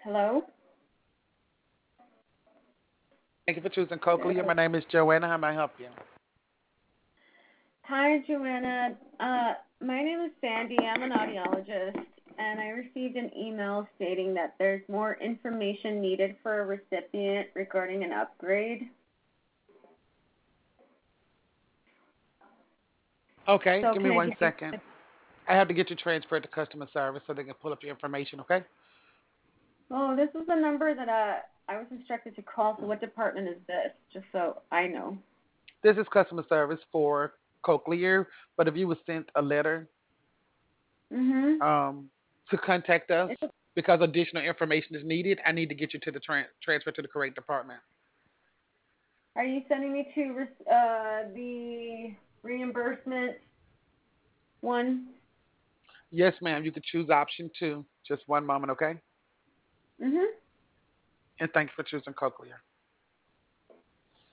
Hello? Thank you for choosing Cochlear. My name is Joanna. How may I help you? Hi, Joanna. My name is Sandy. I'm an audiologist, and I received an email stating that there's more information needed for a recipient regarding an upgrade. Okay, So give me can I one give you? second. I have to get you transferred to customer service so they can pull up your information, okay? Oh, this is the number that I was instructed to call. So what department is this? Just so I know. This is customer service for Cochlear, but if you were sent a letter Mhm. um, to contact us It's a, because additional information is needed, I need to get you to the transfer to the correct department. are you sending me to the reimbursement one? Yes, ma'am. You could choose option two. Just one moment, okay? Mhm. And thank you for choosing Cochlear.